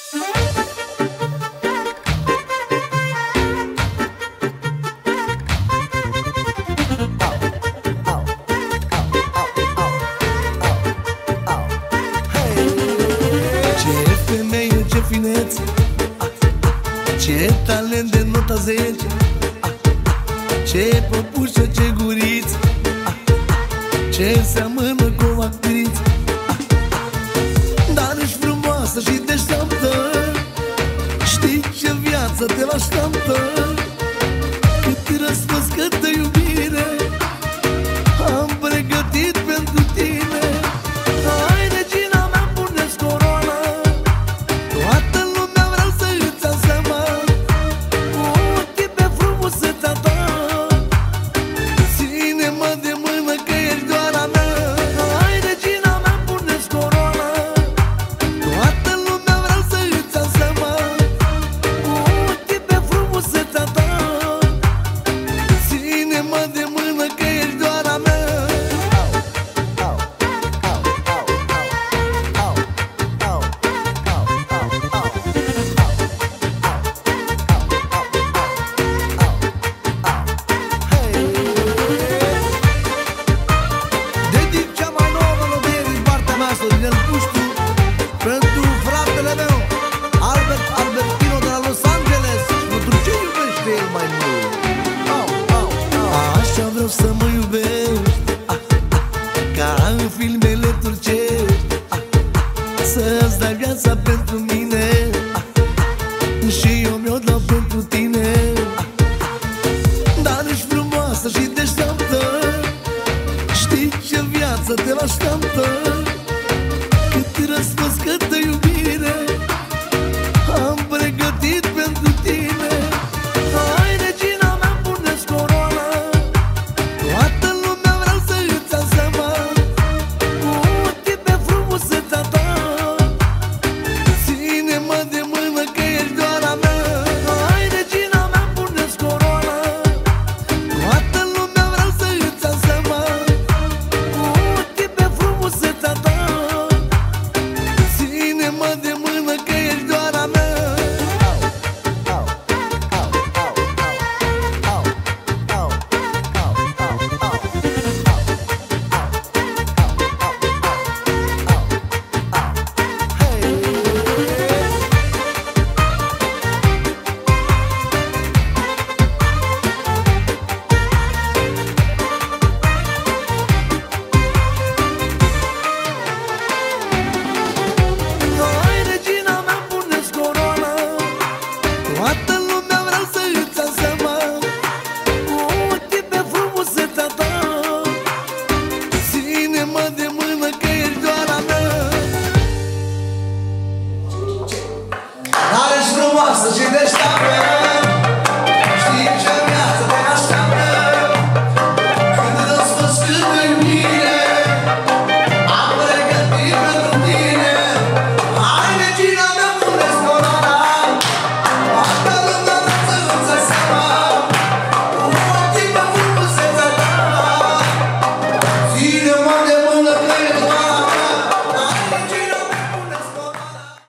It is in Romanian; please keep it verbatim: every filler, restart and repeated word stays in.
Ce talent de nota zece, ce păpușă, ce guriță, ce seamănă cu o actriță, dar ești frumoasă și deșteaptă. Știi ce viață te așteaptă, cât răsfăscătă iubire am pregătit pentru tine. Hai, regina mea, pune-ți coroana, toată lumea vreau să îți ia seama, cu ochii pe frumusețea ta. Ține-mă de mână că ești doar a mea. Hai, regina mea, pune-ți coroana, toată lumea vreau să îți ia seama, cu ochii pe frumusețea ta. Ține-mă de mână că ești doar a mea. Dedic cea mai nouă melodie din partea mea, Sorinel Puștiu, pentru fratele meu Albert Albertino de la Los Angeles, și pentru ce iubește el mai mult. Așa vreau să mă iubești, ca în filmele turcești, să-ți dai viața pentru mine și